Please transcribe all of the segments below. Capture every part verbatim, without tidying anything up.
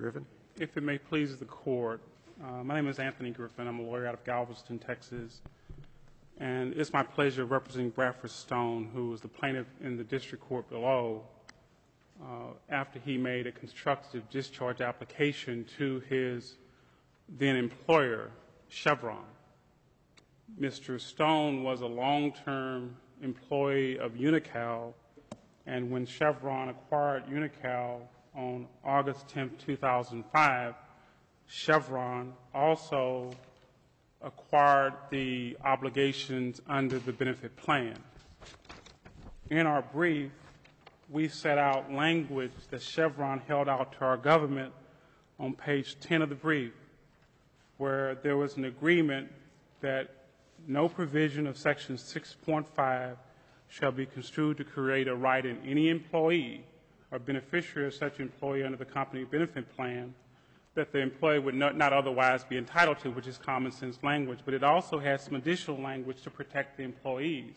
Griffin. If it may please the court, uh, my name is Anthony Griffin. I'm a lawyer out of Galveston, Texas. And it's my pleasure representing Bradford Stone, who was the plaintiff in the district court below, uh, after he made a constructive discharge application to his then employer, Chevron. Mister Stone was a long-term employee of Unocal, and when Chevron acquired Unocal on August tenth, two thousand five, Chevron also acquired the obligations under the benefit plan. In our brief, we set out language that Chevron held out to our government on page ten of the brief, where there was an agreement that no provision of section six point five shall be construed to create a right in any employee or beneficiary of such employee under the company benefit plan that the employee would not, not otherwise be entitled to, which is common sense language, but it also has some additional language to protect the employees.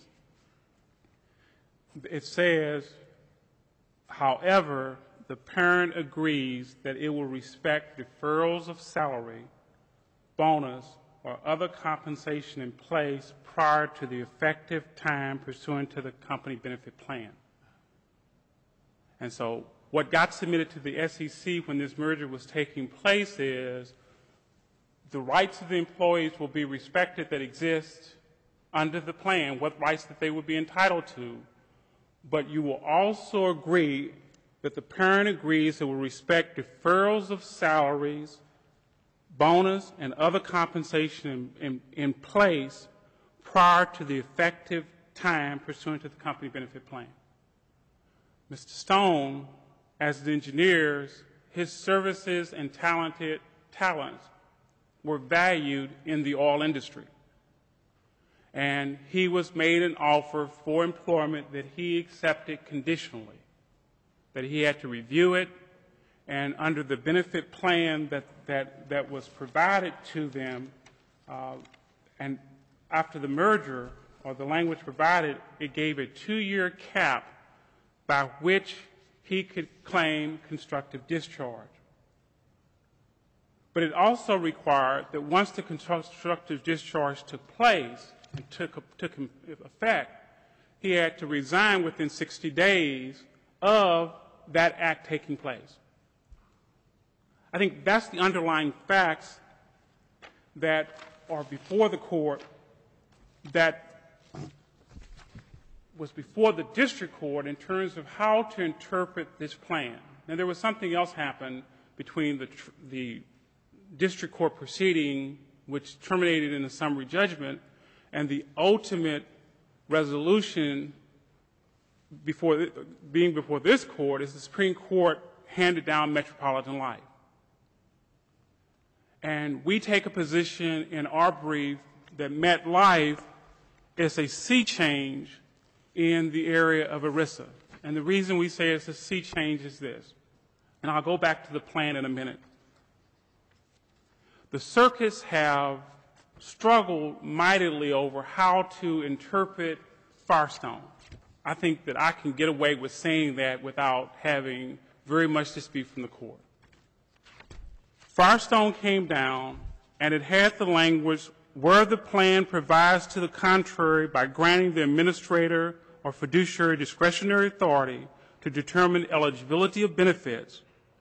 It says, however, the parent agrees that it will respect deferrals of salary, bonus, or other compensation in place prior to the effective time pursuant to the company benefit plan. And so what got submitted to the S E C when this merger was taking place is the rights of the employees will be respected that exist under the plan, what rights that they would be entitled to, but you will also agree that the parent agrees it will respect deferrals of salaries, bonus, and other compensation in, in, in place prior to the effective time pursuant to the company benefit plan. Mister Stone, as the engineers, his services and talented talents were valued in the oil industry. And he was made an offer for employment that he accepted conditionally, that he had to review it, and under the benefit plan that, that, that was provided to them, uh, and after the merger, or the language provided, it gave a two-year cap by which he could claim constructive discharge. But it also required that once the constructive discharge took place and took, took effect, he had to resign within sixty days of that act taking place. I think that's the underlying facts that are before the court, that was before the district court in terms of how to interpret this plan. Now, there was something else happened between the, tr the district court proceeding, which terminated in a summary judgment, and the ultimate resolution before, being before this court is the Supreme Court handed down Metropolitan Life. And we take a position in our brief that MetLife is a sea change in the area of ERISA. And the reason we say it's a sea change is this, and I'll go back to the plan in a minute. The circuits have struggled mightily over how to interpret Firestone. I think that I can get away with saying that without having very much dispute from the court. Firestone came down, and it had the language where the plan provides to the contrary by granting the administrator or fiduciary discretionary authority to determine eligibility of benefits.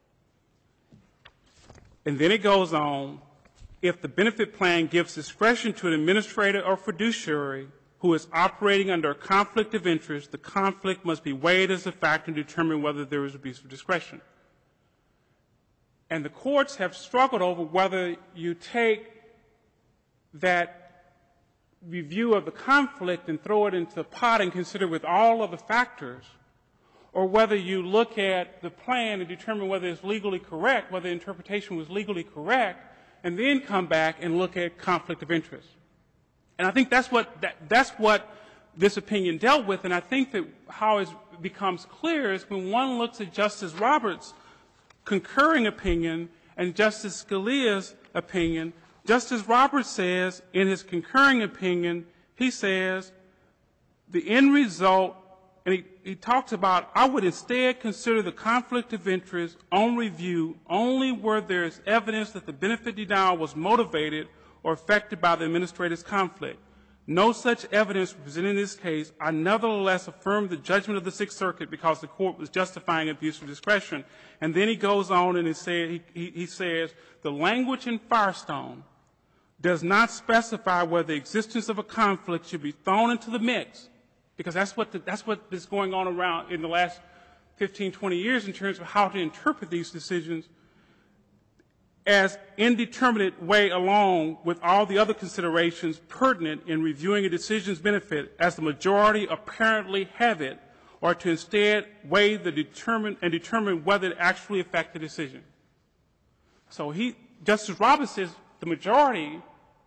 And then it goes on, if the benefit plan gives discretion to an administrator or fiduciary who is operating under a conflict of interest, the conflict must be weighed as a factor to determine whether there is abuse of discretion. And the courts have struggled over whether you take that review of the conflict and throw it into the pot and consider with all of the factors, or whether you look at the plan and determine whether it's legally correct, whether the interpretation was legally correct, and then come back and look at conflict of interest. And I think that's what, that, that's what this opinion dealt with, and I think that how it becomes clear is when one looks at Justice Roberts' concurring opinion and Justice Scalia's opinion. Justice Roberts says in his concurring opinion, he says, the end result and he, he talks about, I would instead consider the conflict of interest on review only where there is evidence that the benefit denial was motivated or affected by the administrator's conflict. No such evidence presented in this case. I nevertheless affirm the judgment of the Sixth Circuit because the court was justifying abuse of discretion. And then he goes on and he, say, he, he, he says, the language in Firestone does not specify whether the existence of a conflict should be thrown into the mix, because that's what, the, that's what is going on around in the last fifteen, twenty years in terms of how to interpret these decisions as indeterminate way along with all the other considerations pertinent in reviewing a decision's benefit as the majority apparently have it, or to instead weigh the determine and determine whether it actually affect the decision. So he, Justice Roberts says the majority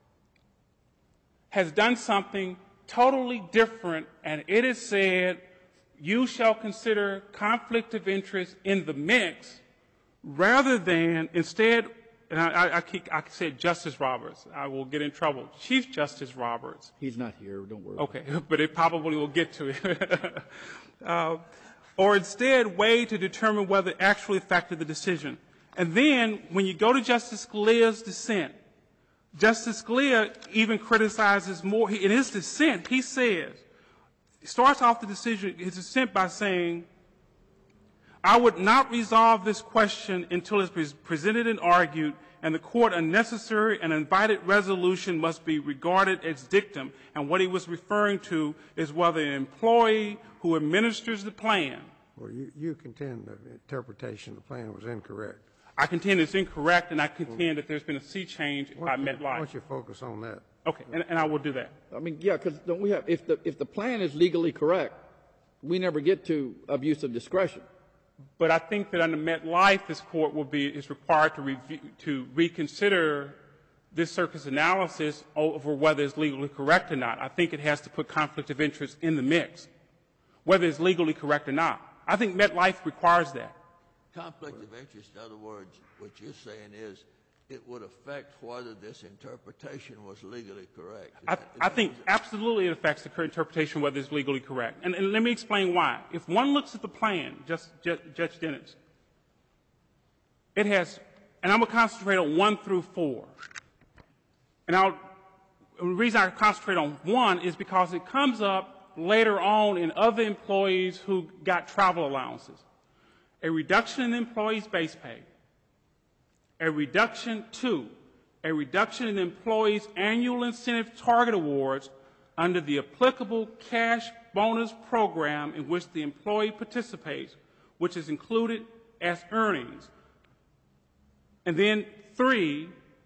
has done something totally different, and it is said you shall consider conflict of interest in the mix rather than instead. And I, I, I, keep, I said Justice Roberts. I will get in trouble. Chief Justice Roberts. He's not here. Don't worry. Okay, but it probably will get to it. uh, or instead, weigh to determine whether it actually affected the decision. And then, when you go to Justice Scalia's dissent, Justice Scalia even criticizes more. He, in his dissent, he says, he starts off the decision, his dissent by saying, I would not resolve this question until it is presented and argued, and the court unnecessary and invited resolution must be regarded as dictum. And what he was referring to is whether an employee who administers the plan. Well, you, you contend the interpretation of the plan was incorrect. I contend it's incorrect, and I contend that there's been a sea change by MetLife. Why don't you focus on that? Okay, and, and I will do that. I mean, yeah, because don't we have, if the, if the plan is legally correct, we never get to abuse of discretion. But I think that under MetLife, this court will be, is required to review, to reconsider this circuit's analysis over whether it's legally correct or not. I think it has to put conflict of interest in the mix, whether it's legally correct or not. I think MetLife requires that. Conflict of interest, in other words, what you're saying is it would affect whether this interpretation was legally correct. I, I think absolutely it affects the interpretation whether it's legally correct. And, and let me explain why. If one looks at the plan, just, Judge, Judge Dennis, it has, and I'm going to concentrate on one through four. And I'll, the reason I concentrate on one is because it comes up later on in other employees who got travel allowances. A reduction in the employee's base pay. A reduction, two, a reduction in the employee's annual incentive target awards under the applicable cash bonus program in which the employee participates, which is included as earnings. And then three,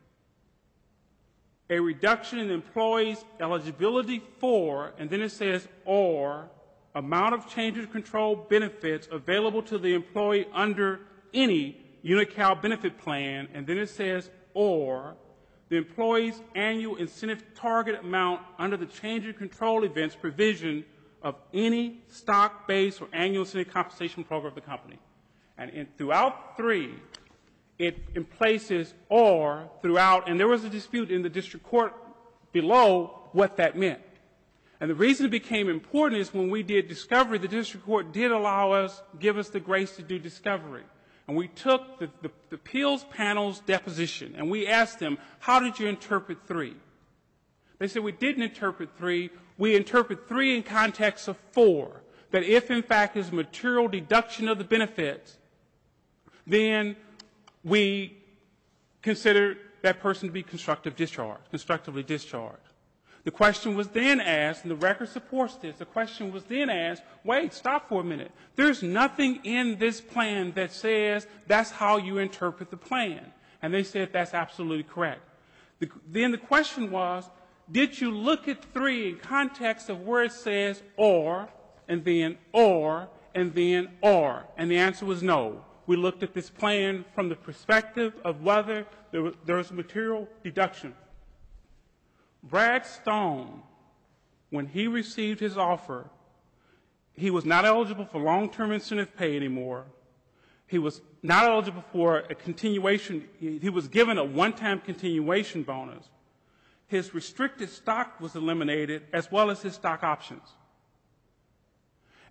a reduction in the employee's eligibility for, and then it says, or, amount of change of control benefits available to the employee under any Unocal benefit plan, and then it says, or, the employee's annual incentive target amount under the change of control events provision of any stock-based or annual incentive compensation program of the company. And in, throughout three, it in places or throughout, and there was a dispute in the district court below what that meant. And the reason it became important is when we did discovery, the district court did allow us, give us the grace to do discovery. And we took the, the, the appeals panel's deposition, and we asked them, how did you interpret three? They said, we didn't interpret three. We interpret three in context of four, that if, in fact, there's material deduction of the benefits, then we consider that person to be constructive discharged, constructively discharged. The question was then asked, and the record supports this, the question was then asked, wait, stop for a minute. There's nothing in this plan that says that's how you interpret the plan. And they said that's absolutely correct. The, then the question was, did you look at three in context of where it says or, and then or, and then or? And the answer was no. We looked at this plan from the perspective of whether there was, there was material deduction. Brad Stone, when he received his offer, he was not eligible for long-term incentive pay anymore. He was not eligible for a continuation. He was given a one-time continuation bonus. His restricted stock was eliminated, as well as his stock options.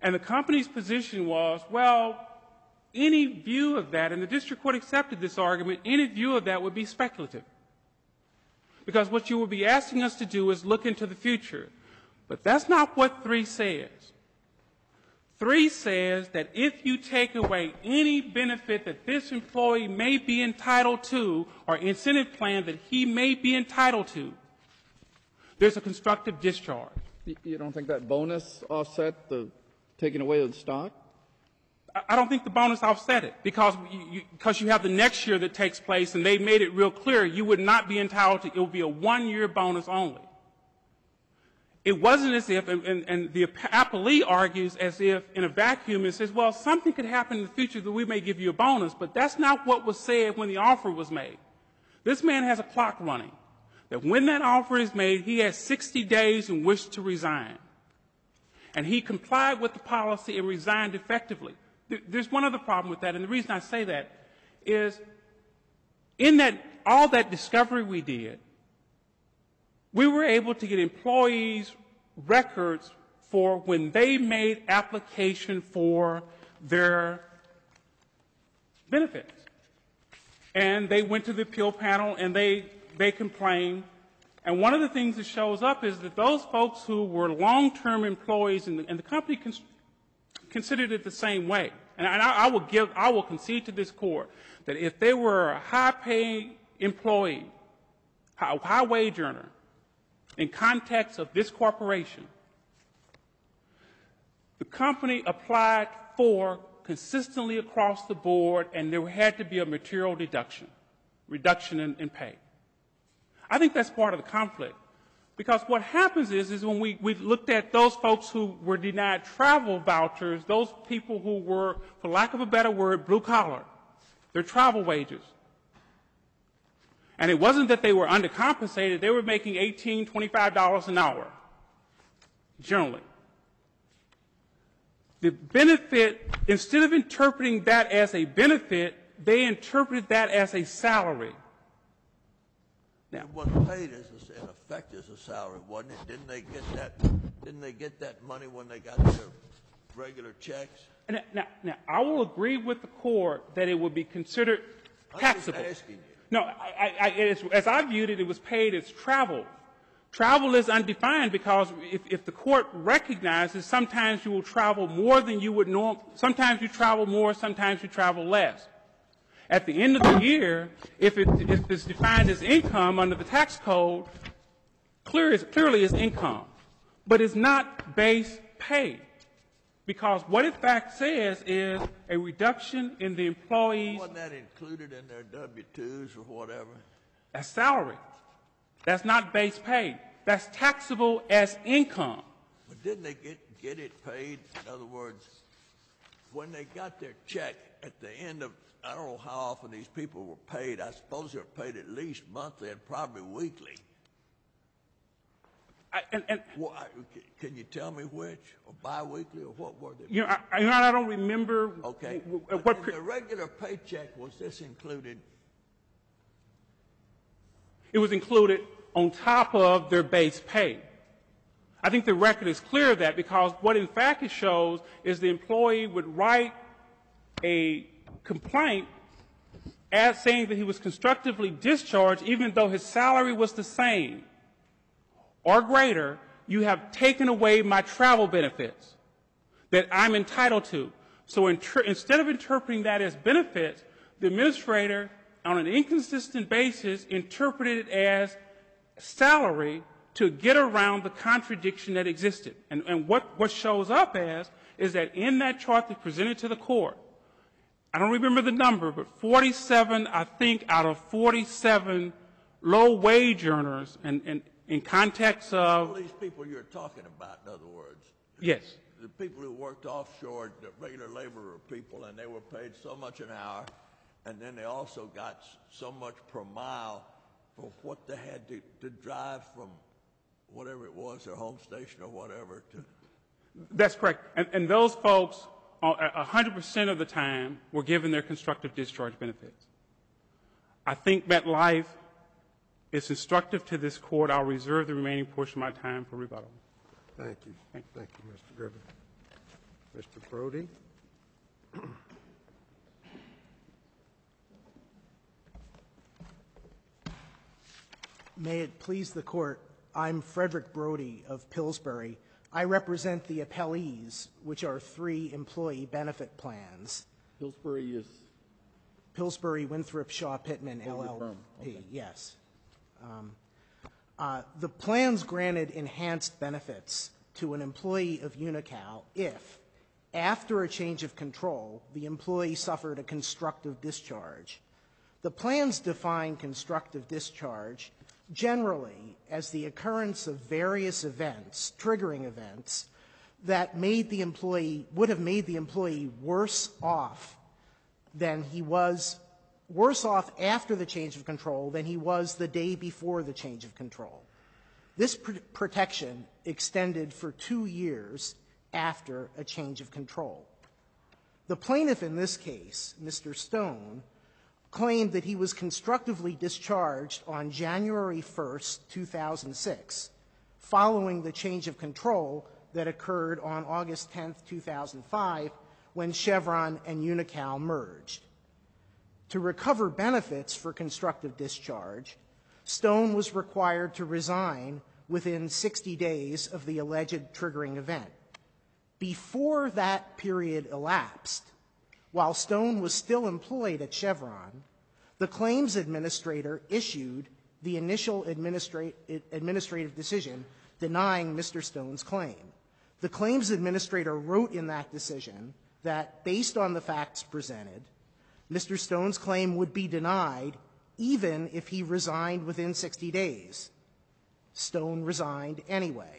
And the company's position was, well, any view of that, and the district court accepted this argument, any view of that would be speculative. Because what you would be asking us to do is look into the future. But that's not what three says. Three says that if you take away any benefit that this employee may be entitled to or incentive plan that he may be entitled to, there's a constructive discharge. You don't think that bonus offset the taking away the stock? I don't think the bonus offset it because you, because you have the next year that takes place, and they made it real clear you would not be entitled to. It would be a one-year bonus only. It wasn't as if, and, and, and the appellee argues as if in a vacuum and says, well, something could happen in the future that we may give you a bonus, but that's not what was said when the offer was made. This man has a clock running, that when that offer is made, he has sixty days in which to resign. And he complied with the policy and resigned effectively. There's one other problem with that, and the reason I say that is in that all that discovery we did, we were able to get employees' records for when they made application for their benefits. And they went to the appeal panel and they, they complained. And one of the things that shows up is that those folks who were long-term employees, and the, and the company cons considered it the same way. And I, I will give, I will concede to this court that if they were a high-paying employee, a high wage earner, in context of this corporation, the company applied for consistently across the board, and there had to be a material deduction, reduction in, in pay. I think that's part of the conflict. Because what happens is, is when we, we looked at those folks who were denied travel vouchers, those people who were, for lack of a better word, blue collar, their travel wages. And it wasn't that they were undercompensated, they were making eighteen, twenty-five dollars an hour, generally. The benefit, instead of interpreting that as a benefit, they interpreted that as a salary. Now, it wasn't paid as a, in effect as a salary, wasn't it? Didn't they get that? Didn't they get that money when they got their regular checks? Now, now, now I will agree with the court that it would be considered taxable. I'm just asking you. No, I, I, it is, as I viewed it, it was paid as travel. Travel is undefined because if, if the court recognizes sometimes you will travel more than you would norm, sometimes you travel more, sometimes you travel less. At the end of the year, if, it, if it's defined as income under the tax code, clear is, clearly is income, but it's not base pay. Because what it fact says is a reduction in the employees. Wasn't that included in their W twos or whatever? That's salary. That's not base pay. That's taxable as income. But didn't they get, get it paid? In other words, when they got their check at the end of, I don't know how often these people were paid. I suppose they were paid at least monthly and probably weekly. I, and, and, well, I, can you tell me which, or biweekly, or what were they? You know, I, you know, I don't remember. Okay. W w what in the regular paycheck, was this included? It was included on top of their base pay. I think the record is clear of that because what in fact it shows is the employee would write a complaint as saying that he was constructively discharged even though his salary was the same or greater. You have taken away my travel benefits that I'm entitled to. So instead of interpreting that as benefits, the administrator on an inconsistent basis interpreted it as salary to get around the contradiction that existed. And, and what, what shows up as is that in that chart that's presented to the court, I don't remember the number, but forty-seven, I think, out of forty-seven low-wage earners, and, and in context of... All these people you're talking about, in other words. Yes. The people who worked offshore, the regular laborer people, and they were paid so much an hour, and then they also got so much per mile for what they had to, to drive from whatever it was, their home station or whatever. To That's correct. And, and those folks, one hundred percent of the time, were given their constructive discharge benefits. I think MetLife is instructive to this court. I'll reserve the remaining portion of my time for rebuttal. Thank you. Thank you, Thank you Mister Griffin. Mister Brody? May it please the Court, I'm Frederick Brody of Pillsbury. I represent the appellees, which are three employee benefit plans. Pillsbury is, Pillsbury, Winthrop, Shaw, Pittman, Oh, your L L P, firm. Okay. yes. Um, uh, the plans granted enhanced benefits to an employee of Unical if, after a change of control, the employee suffered a constructive discharge. The plans define constructive discharge generally as the occurrence of various events, triggering events, that made the employee, would have made the employee worse off than he was, worse off after the change of control than he was the day before the change of control. This pr protection extended for two years after a change of control. The plaintiff in this case, Mister Stone, claimed that he was constructively discharged on January first, two thousand six, following the change of control that occurred on August tenth, two thousand five, when Chevron and Unical merged. To recover benefits for constructive discharge, Stone was required to resign within sixty days of the alleged triggering event. Before that period elapsed, while Stone was still employed at Chevron, the claims administrator issued the initial administra administrative decision denying Mister Stone's claim. The claims administrator wrote in that decision that, based on the facts presented, Mister Stone's claim would be denied even if he resigned within sixty days. Stone resigned anyway.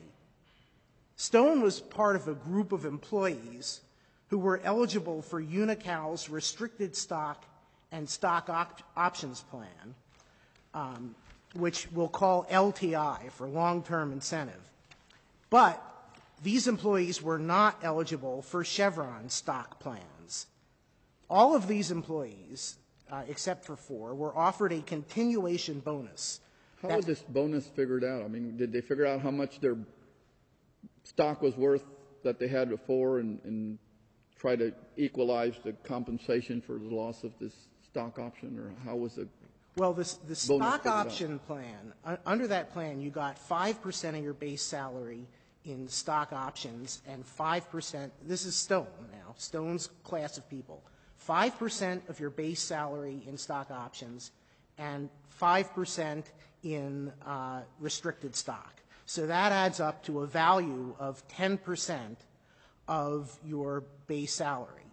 Stone was part of a group of employees who were eligible for Unical's restricted stock and stock op options plan, um, which we'll call L T I for long-term incentive. But these employees were not eligible for Chevron stock plans. All of these employees, uh, except for four, were offered a continuation bonus. how That- was this bonus figured out? I mean, did they figure out how much their stock was worth that they had before and, and try to equalize the compensation for the loss of this stock option, or how was it? Well, this, the bonus stock figured out? option plan, uh, under that plan, you got five percent of your base salary in stock options and five percent, this is Stone now, Stone's class of people, five percent of your base salary in stock options and five percent in uh, restricted stock. So that adds up to a value of ten percent of your base salary.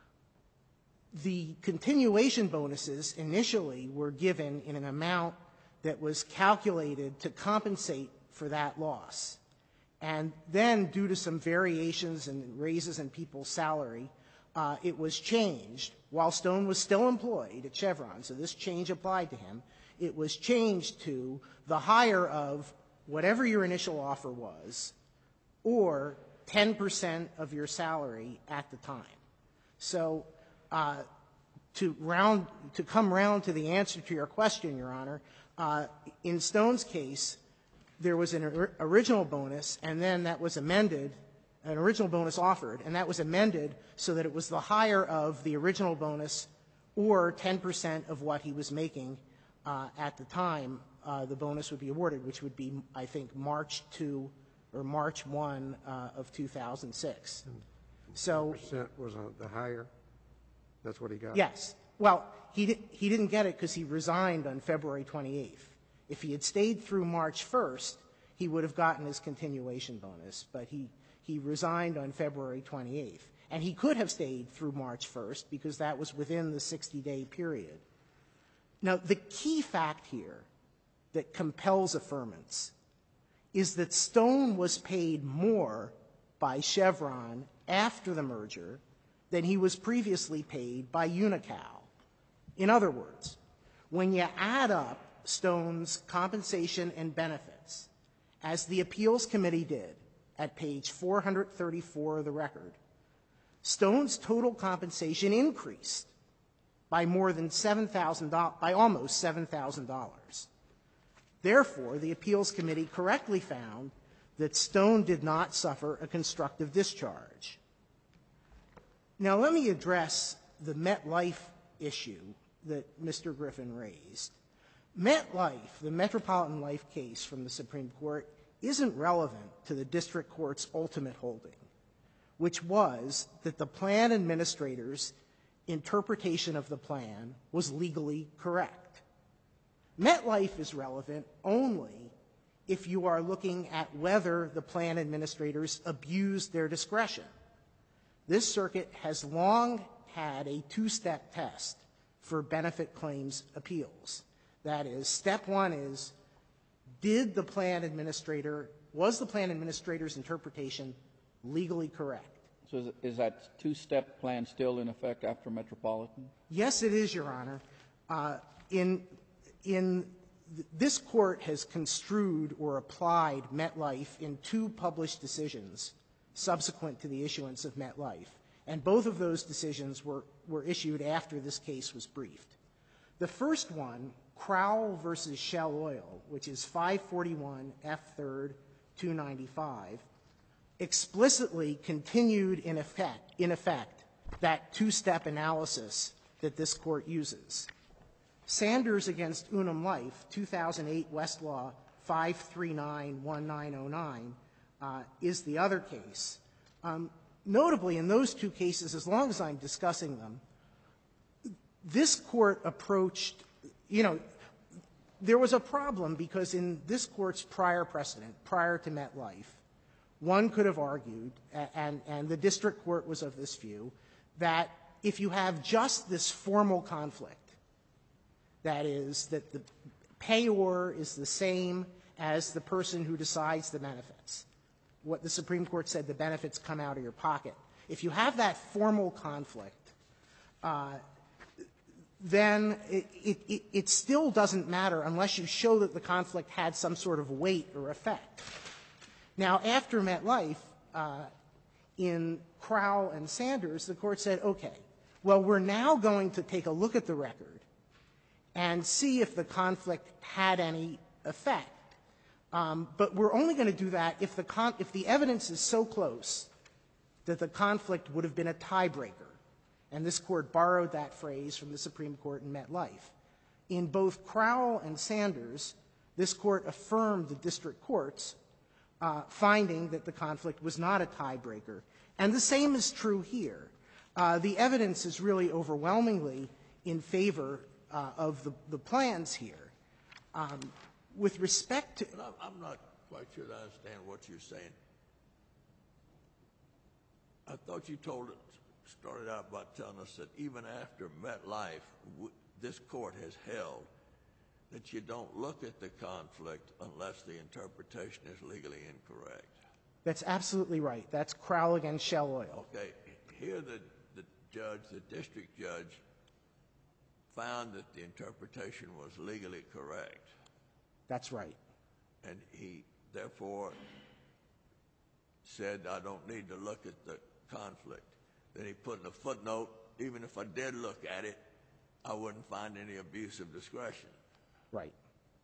The continuation bonuses initially were given in an amount that was calculated to compensate for that loss. And then, due to some variations and raises in people's salary, uh, it was changed while Stone was still employed at Chevron. So this change applied to him. It was changed to the higher of whatever your initial offer was, or ten percent of your salary at the time. So uh, to round, to come round to the answer to your question, Your Honor, uh, in Stone's case, there was an or original bonus, and then that was amended, an original bonus offered, and that was amended so that it was the higher of the original bonus or ten percent of what he was making uh, at the time uh, the bonus would be awarded, which would be, I think, March two or March one uh, of two thousand six. So, Percent was on the higher? That's what he got? yes. Well, he, di he didn't get it because he resigned on February twenty-eighth. If he had stayed through March first, he would have gotten his continuation bonus, but he, he resigned on February twenty-eighth. And he could have stayed through March first because that was within the sixty-day period. Now, the key fact here that compels affirmance is that Stone was paid more by Chevron after the merger than he was previously paid by Unical. In other words, when you add up Stone's compensation and benefits, as the Appeals Committee did at page four hundred thirty-four of the record, Stone's total compensation increased by more than seven thousand dollars, by almost seven thousand dollars. Therefore, the Appeals Committee correctly found that Stone did not suffer a constructive discharge. Now, let me address the MetLife issue that Mister Griffin raised. MetLife, the Metropolitan Life case from the Supreme Court, isn't relevant to the district court's ultimate holding, which was that the plan administrator's interpretation of the plan was legally correct. MetLife is relevant only if you are looking at whether the plan administrators abused their discretion. This circuit has long had a two-step test for benefit claims appeals. That is, step one is, did the plan administrator, was the plan administrator's interpretation legally correct? So is, is that two-step plan still in effect after Metropolitan? Yes, it is, Your Honor. Uh, in, in th- this court has construed or applied MetLife in two published decisions subsequent to the issuance of MetLife, and both of those decisions were, were issued after this case was briefed. The first one, Crowell versus Shell Oil, which is five forty-one F third two ninety-five, explicitly continued in effect, in effect that two-step analysis that this court uses. Sanders against Unum Life, two thousand eight Westlaw five three nine one nine oh nine, uh, is the other case. Um, notably, in those two cases, as long as I'm discussing them, this court approached, you know, there was a problem because in this court's prior precedent, prior to MetLife, one could have argued, and, and the district court was of this view, that if you have just this formal conflict, that is, that the payor is the same as the person who decides the benefits, what the Supreme Court said, the benefits come out of your pocket. If you have that formal conflict, uh, then it, it, it still doesn't matter unless you show that the conflict had some sort of weight or effect. Now, after MetLife, uh, in Crowell and Sanders, the court said, okay, well, we're now going to take a look at the record and see if the conflict had any effect. Um, but we're only going to do that if the, con- if the evidence is so close that the conflict would have been a tiebreaker. And this court borrowed that phrase from the Supreme Court in MetLife. In both Crowell and Sanders, this court affirmed the district courts, uh, finding that the conflict was not a tiebreaker. And the same is true here. Uh, the evidence is really overwhelmingly in favor uh, of the, the plans here. Um, with respect to... But I'm, I'm not quite sure I understand what you're saying. I thought you told it, started out by telling us that even after MetLife, w- this court has held that you don't look at the conflict unless the interpretation is legally incorrect. That's absolutely right. That's Crowell against Shell Oil. Okay, here the, the judge, the district judge, found that the interpretation was legally correct. That's right. And he therefore said, I don't need to look at the conflict. Then he put in a footnote, even if I did look at it, I wouldn't find any abuse of discretion. Right.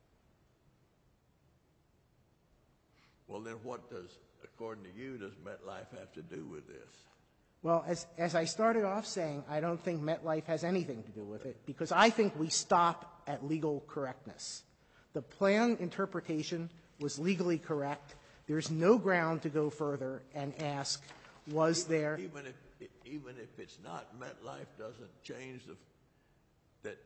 Well, then what does, according to you, does MetLife have to do with this? Well, as, as I started off saying, I don't think MetLife has anything to do with it, because I think we stop at legal correctness. The plan interpretation was legally correct. There's no ground to go further and ask, was even, there... Even if, even if it's not, MetLife doesn't change the... that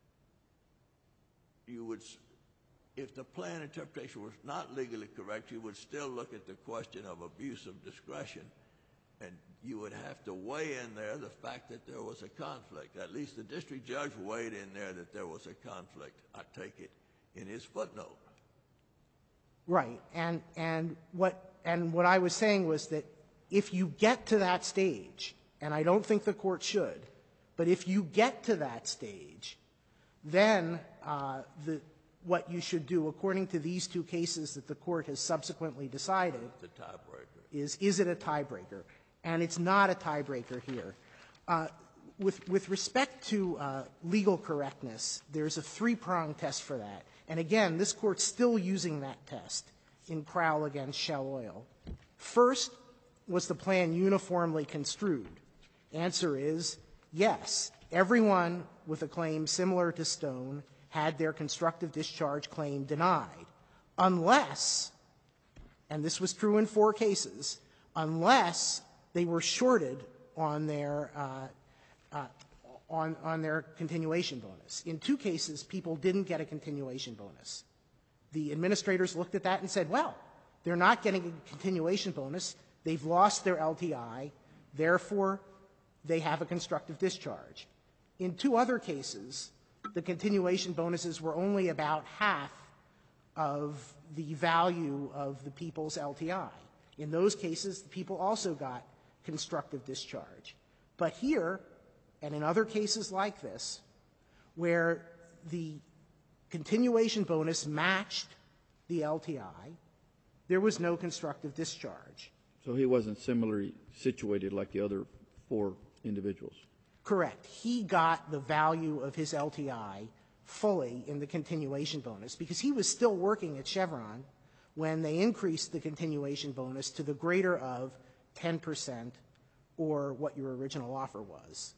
you would... If the plan interpretation was not legally correct, you would still look at the question of abuse of discretion, and you would have to weigh in there the fact that there was a conflict. At least the district judge weighed in there that there was a conflict, I take it, in his footnote. Right. And, and, what, and what I was saying was that if you get to that stage, and I don't think the court should, but if you get to that stage, then uh, the, what you should do, according to these two cases that the court has subsequently decided, the tiebreaker. is, is it a tiebreaker? And it's not a tiebreaker here. Uh, with, with respect to uh, legal correctness, there's a three-prong test for that. And again, this court's still using that test in Crowell against Shell Oil. First, was the plan uniformly construed? Answer is yes. Everyone with a claim similar to Stone had their constructive discharge claim denied, unless, and this was true in four cases, unless they were shorted on their uh, uh, on on their continuation bonus. In two cases, people didn't get a continuation bonus. The administrators looked at that and said, well, they're not getting a continuation bonus. They've lost their L T I. Therefore, they have a constructive discharge. In two other cases, the continuation bonuses were only about half of the value of the people's L T I. In those cases, the people also got constructive discharge. But here, and in other cases like this, where the continuation bonus matched the L T I, there was no constructive discharge. So he wasn't similarly situated like the other four individuals. Correct. He got the value of his L T I fully in the continuation bonus because he was still working at Chevron when they increased the continuation bonus to the greater of ten percent or what your original offer was.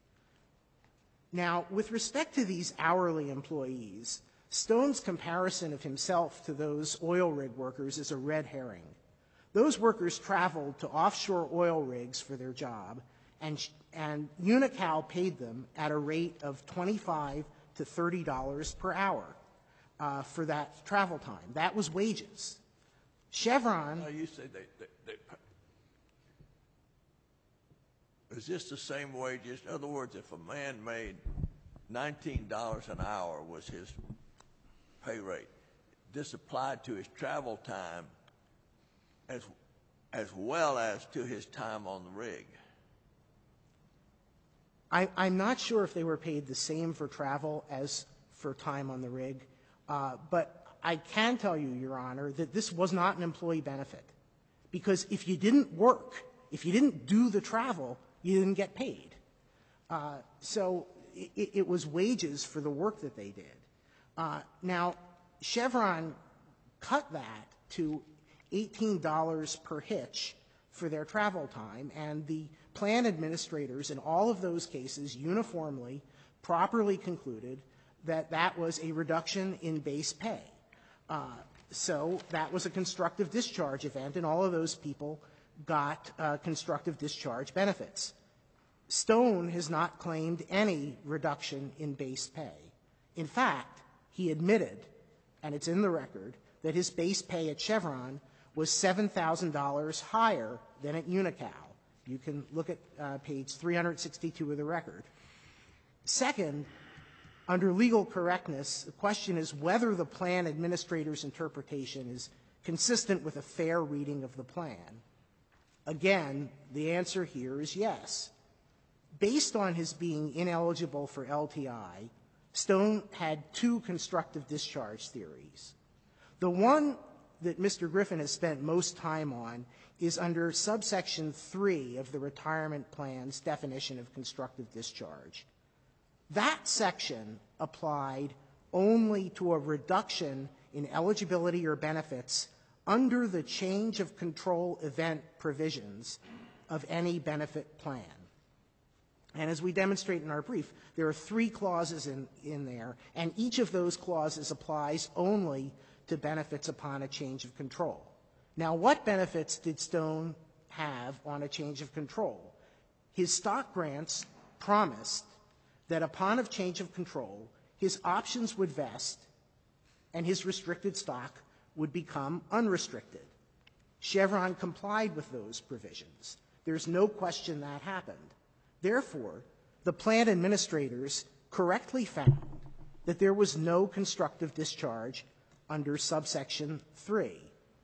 Now, with respect to these hourly employees, Stone's comparison of himself to those oil rig workers is a red herring. Those workers traveled to offshore oil rigs for their job, and, and Unocal paid them at a rate of twenty-five to thirty dollars per hour uh, for that travel time. That was wages. Chevron. Now, you say they, they, they, is this the same wages? In other words, if a man made nineteen dollars an hour was his pay rate, this applied to his travel time as, as well as to his time on the rig. I, I'm not sure if they were paid the same for travel as for time on the rig, uh, but I can tell you, Your Honor, that this was not an employee benefit. Because if you didn't work, if you didn't do the travel, you didn't get paid. Uh, so it, it was wages for the work that they did. Uh, now, Chevron cut that to eighteen dollars per hitch for their travel time, and the plan administrators in all of those cases uniformly, properly concluded that that was a reduction in base pay. Uh, so that was a constructive discharge event, and all of those people got uh, constructive discharge benefits. Stone has not claimed any reduction in base pay. In fact, he admitted, and it's in the record, that his base pay at Chevron was seven thousand dollars higher than at Unocal. You can look at uh, page three hundred sixty-two of the record. Second, under legal correctness, the question is whether the plan administrator's interpretation is consistent with a fair reading of the plan. Again, the answer here is yes. Based on his being ineligible for L T I, Stone had two constructive discharge theories. The one that Mister Griffin has spent most time on is under subsection three of the retirement plan's definition of constructive discharge. That section applied only to a reduction in eligibility or benefits under the change of control event provisions of any benefit plan. And as we demonstrate in our brief, there are three clauses in, in there, and each of those clauses applies only to benefits upon a change of control. Now, what benefits did Stone have on a change of control? His stock grants promised that upon a change of control, his options would vest and his restricted stock would become unrestricted. Chevron complied with those provisions. There's no question that happened. Therefore, the plan administrators correctly found that there was no constructive discharge under subsection three.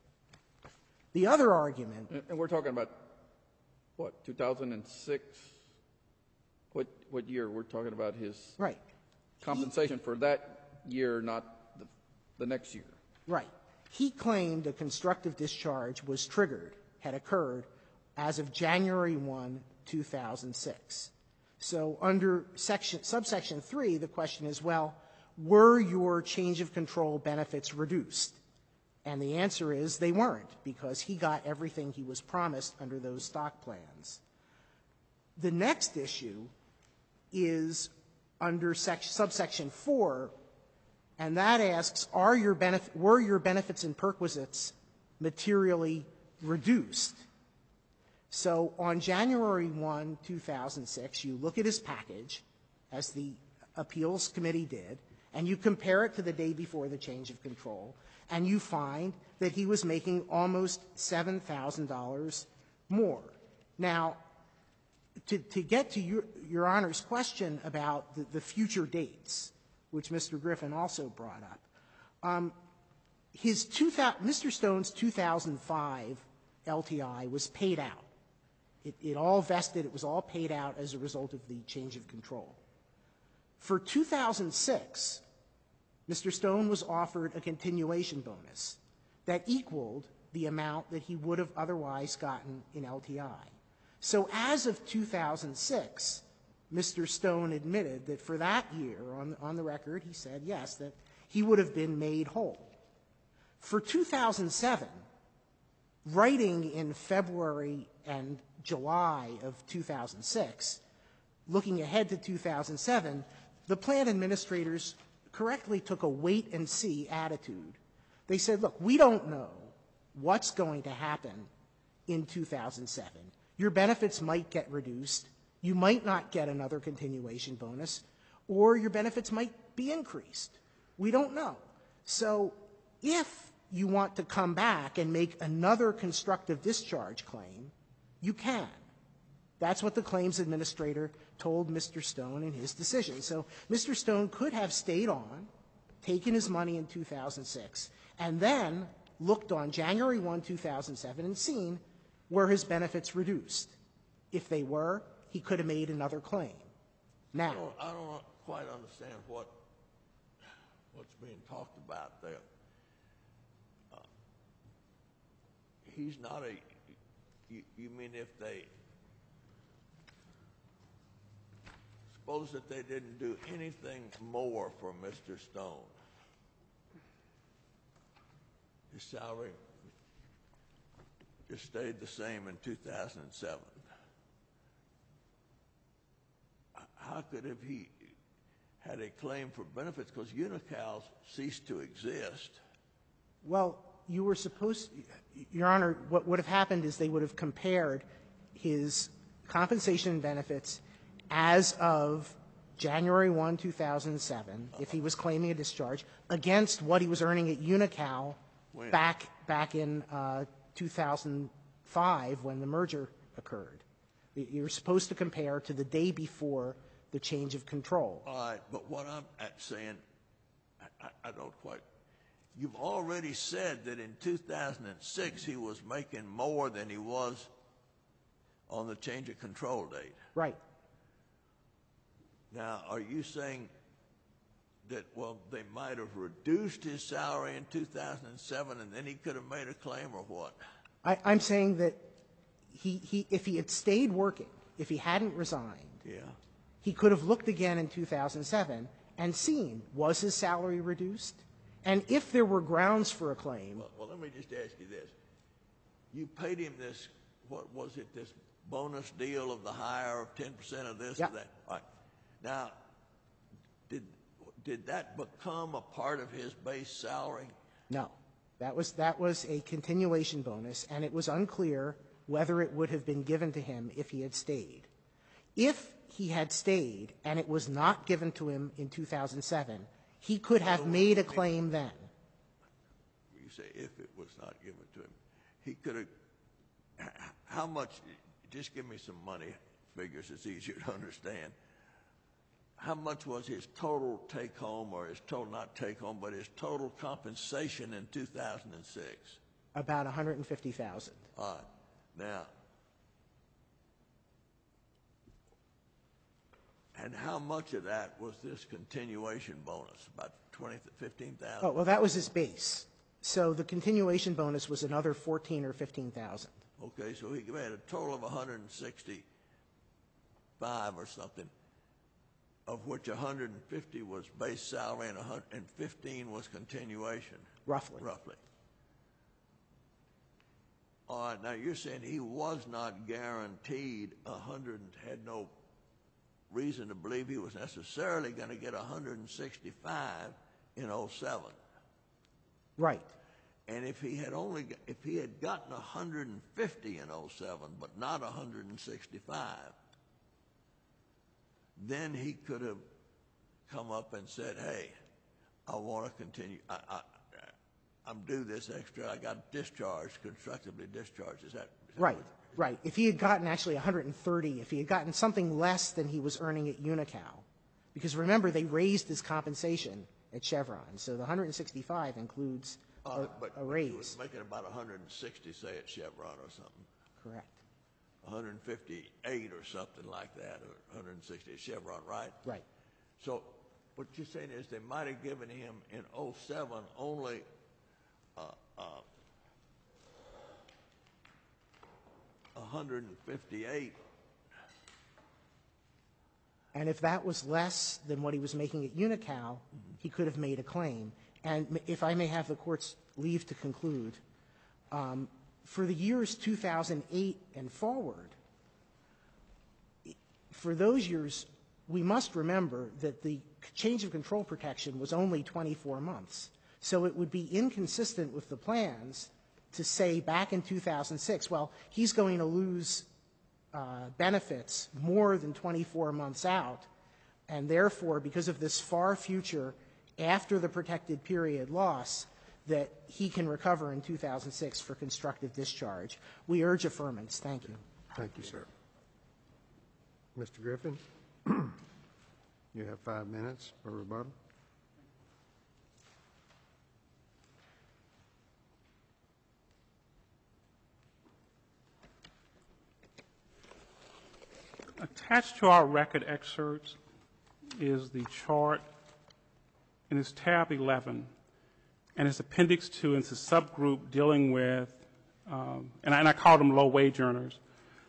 The other argument... And, and we're talking about, what, two thousand six? What, what year? We're talking about his right. compensation he, for that year, not the, the next year. Right. He claimed a constructive discharge was triggered, had occurred, as of January first, two thousand six. So under section, subsection three, the question is, well, were your change of control benefits reduced? And the answer is they weren't, because he got everything he was promised under those stock plans. The next issue is under section, subsection four, and that asks, are your benef- were your benefits and perquisites materially reduced? So on January first, two thousand six, you look at his package, as the appeals committee did, and you compare it to the day before the change of control, and you find that he was making almost seven thousand dollars more. Now, to, to get to your, your Honor's question about the, the future dates, which Mister Griffin also brought up, um, his two thousand, Mister Stone's two thousand five L T I was paid out. It, it all vested. It was all paid out as a result of the change of control. For two thousand six, Mister Stone was offered a continuation bonus that equaled the amount that he would have otherwise gotten in L T I. So as of two thousand six, Mister Stone admitted that for that year, on, on the record, he said, yes, that he would have been made whole. For two thousand seven, writing in February and July of two thousand six, looking ahead to two thousand seven, the plan administrators correctly took a wait-and-see attitude. They said, look, we don't know what's going to happen in two thousand seven. Your benefits might get reduced. You might not get another continuation bonus, or your benefits might be increased. We don't know. So if you want to come back and make another constructive discharge claim, you can. That's what the claims administrator told Mister Stone in his decision. So Mister Stone could have stayed on, taken his money in two thousand six, and then looked on January first, two thousand seven, and seen were his benefits reduced. If they were, he could have made another claim. Now, I don't, I don't quite understand what what's being talked about there. Uh, he's not a. You, you mean if they suppose that they didn't do anything more for Mister Stone, his salary just stayed the same in two thousand seven. How could have he had a claim for benefits? Because Unicals ceased to exist. well, you were supposed, Your Honor, what would have happened is they would have compared his compensation and benefits as of January first, two thousand seven, if he was claiming a discharge, against what he was earning at Unical When? back back in uh, two thousand five when the merger occurred. You were supposed to compare to the day before the change of control. All right, but what I'm at saying, I, I, I don't quite. You've already said that in two thousand six he was making more than he was on the change of control date. Right. Now, are you saying that, well, they might have reduced his salary in two thousand seven and then he could have made a claim, or what? I, I'm saying that he, he, if he had stayed working, if he hadn't resigned, Yeah. he could have looked again in two thousand seven and seen, was his salary reduced? And if there were grounds for a claim. Well, well, let me just ask you this. You paid him this, what was it, this bonus deal of the hire of ten percent of this Yep. or that? All right. Now, did, did that become a part of his base salary? No. That was, that was a continuation bonus, and it was unclear whether it would have been given to him if he had stayed. If he had stayed and it was not given to him in two thousand seven, he could have made a claim then. You say if it was not given to him. He could have, how much, just give me some money figures, it's easier to understand. How much was his total take-home, or his total, not take-home, but his total compensation in two thousand six? About one hundred fifty thousand dollars. All right. Now, and how much of that was this continuation bonus? About twenty, fifteen thousand? Oh, well, that was his base. So the continuation bonus was another fourteen or fifteen thousand. Okay, so he made a total of one hundred sixty-five or something, of which one hundred fifty was base salary and one hundred fifteen was continuation. Roughly. Roughly. All right, now you're saying he was not guaranteed a hundred, had no reason to believe he was necessarily going to get one hundred sixty-five in oh seven. Right. And if he had only, if he had gotten one hundred fifty in oh seven, but not one hundred sixty-five, then he could have come up and said, hey, I want to continue, I, I, I'm due this extra, I got discharged, constructively discharged. Is that, is that Right, what, right. If he had gotten actually one hundred thirty, if he had gotten something less than he was earning at Unical, because remember, they raised his compensation at Chevron, so the one hundred sixty-five includes a, uh, but, a but raise. he was making about one hundred sixty, say, at Chevron or something. Correct. one hundred fifty-eight or something like that, or one hundred sixty at Chevron, right? Right. So what you're saying is they might have given him in oh seven only uh, uh, one hundred fifty-eight. And if that was less than what he was making at Unical, mm-hmm. he could have made a claim. And if I may have the Court's leave to conclude, um, for the years two thousand eight and forward, for those years, we must remember that the change of control protection was only twenty-four months. So it would be inconsistent with the plans to say back in two thousand six, well, he's going to lose uh, benefits more than twenty-four months out, and therefore, because of this far future after the protected period loss, that he can recover in two thousand six for constructive discharge. We urge affirmance. Thank you. Thank you, sir. Mister Griffin, you have five minutes for rebuttal. Attached to our record excerpts is the chart, and it's tab eleven, and it's appendix two, and it's a subgroup dealing with, um, and, I, and I call them low-wage earners.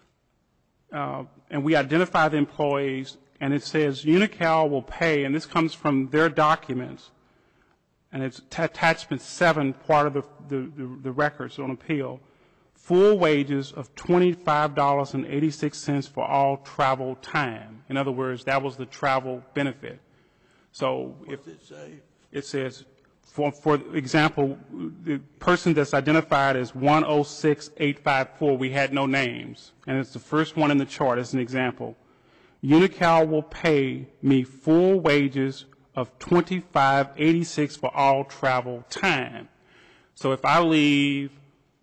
Uh, and we identify the employees, and it says Unical will pay, and this comes from their documents, and it's t- attachment seven, part of the, the, the, the records on appeal, full wages of twenty-five dollars and eighty-six cents for all travel time. In other words, that was the travel benefit. So if it say? It says, for, for example, the person that's identified as one oh six eight five four, we had no names, and it's the first one in the chart as an example. Unical will pay me full wages of twenty-five eighty-six for all travel time. So if I leave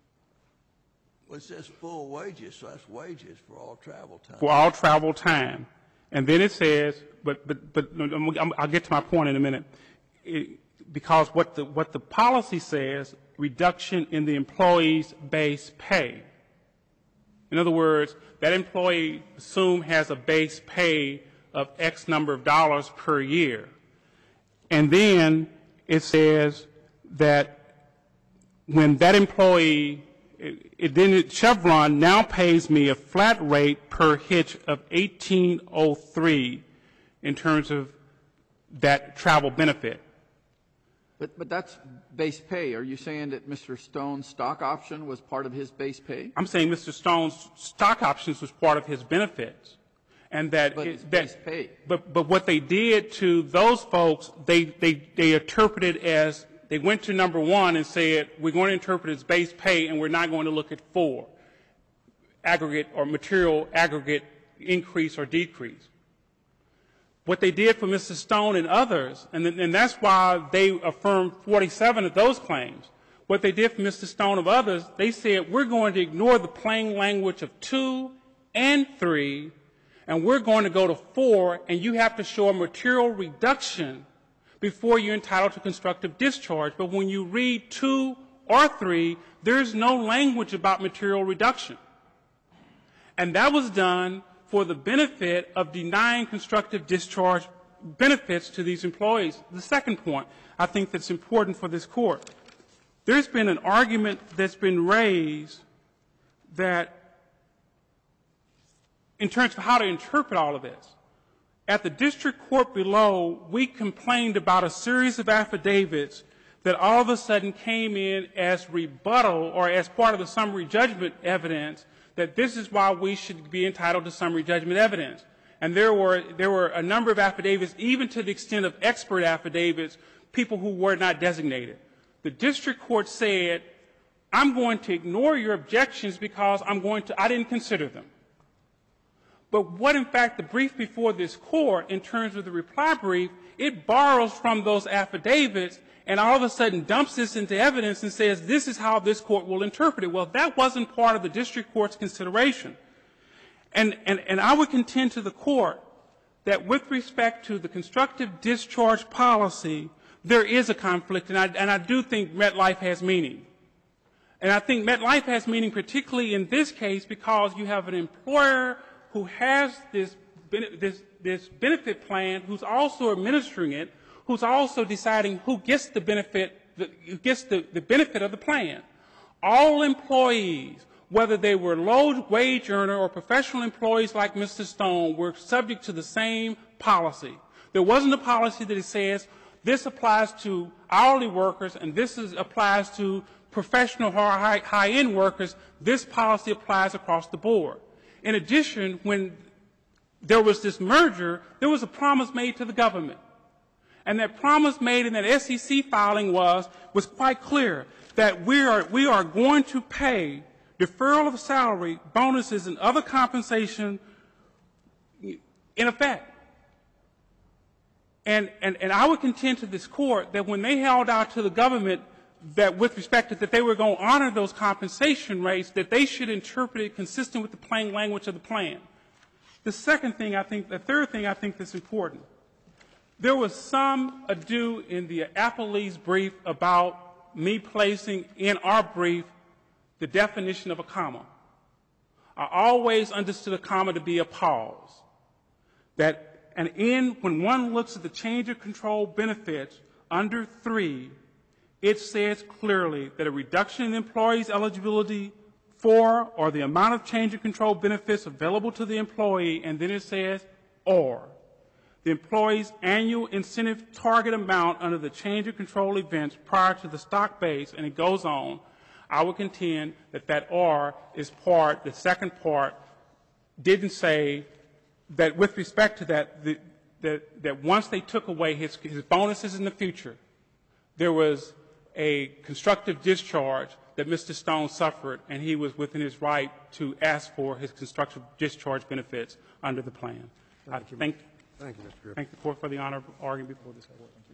Well, it says full wages, so that's wages for all travel time. for all travel time. And then it says, but, but, but I'm, I'll get to my point in a minute. It, because what the, what the policy says, reduction in the employee's base pay. In other words, that employee, assume, has a base pay of X number of dollars per year. And then it says that when that employee It, it, then it, Chevron now pays me a flat rate per hitch of eighteen oh three in terms of that travel benefit. But, but that's base pay. Are you saying that Mister Stone's stock option was part of his base pay? I'm saying Mister Stone's stock options was part of his benefits, and that But it, it's that, base pay. But but what they did to those folks, they they they interpreted as. They went to number one and said, we're going to interpret as base pay and we're not going to look at four, aggregate or material aggregate increase or decrease. What they did for Mister Stone and others, and, and that's why they affirmed forty-seven of those claims. What they did for Mister Stone and others, they said, we're going to ignore the plain language of two and three, and we're going to go to four, and you have to show a material reduction before you're entitled to constructive discharge. But when you read two or three, there's no language about material reduction. And that was done for the benefit of denying constructive discharge benefits to these employees. The second point I think that's important for this Court. There's been an argument that's been raised that in terms of how to interpret all of this. At the district court below, we complained about a series of affidavits that all of a sudden came in as rebuttal or as part of the summary judgment evidence that this is why we should be entitled to summary judgment evidence. And there were, there were a number of affidavits, even to the extent of expert affidavits, people who were not designated. The district court said, I'm going to ignore your objections because I'm going to, I didn't consider them. But what, in fact, the brief before this court, in terms of the reply brief, it borrows from those affidavits and all of a sudden dumps this into evidence and says, this is how this court will interpret it. Well, that wasn't part of the district court's consideration. And, and, and I would contend to the court that with respect to the constructive discharge policy, there is a conflict, and I, and I do think MetLife has meaning. And I think MetLife has meaning particularly in this case because you have an employer who has this, this, this benefit plan, who's also administering it, who's also deciding who gets the benefit, the, who gets the, the benefit of the plan. All employees, whether they were low-wage earner or professional employees like Mister Stone, were subject to the same policy. There wasn't a policy that says this applies to hourly workers and this is, applies to professional or high, high-end workers. This policy applies across the board. In addition, when there was this merger, there was a promise made to the government. And that promise made in that S E C filing was, was quite clear, that we are, we are going to pay deferral of salary, bonuses, and other compensation in effect. And, and, and I would contend to this court that when they held out to the government that with respect to that they were going to honor those compensation rates, that they should interpret it consistent with the plain language of the plan. The second thing I think, the third thing I think that's important, there was some ado in the appellee's brief about me placing in our brief the definition of a comma. I always understood a comma to be a pause. That an in, when one looks at the change of control benefits under three, it says clearly that a reduction in the employee's eligibility for or the amount of change of control benefits available to the employee, and then it says or the employee's annual incentive target amount under the change of control events prior to the stock base, and it goes on. I would contend that that or is part, the second part, didn't say that with respect to that, the, that, that once they took away his, his bonuses in the future, there was a constructive discharge that Mister Stone suffered, and he was within his right to ask for his constructive discharge benefits under the plan. Thank I you. thank, Thank you, Mister Griffin. thank the court for the honor of arguing before this court.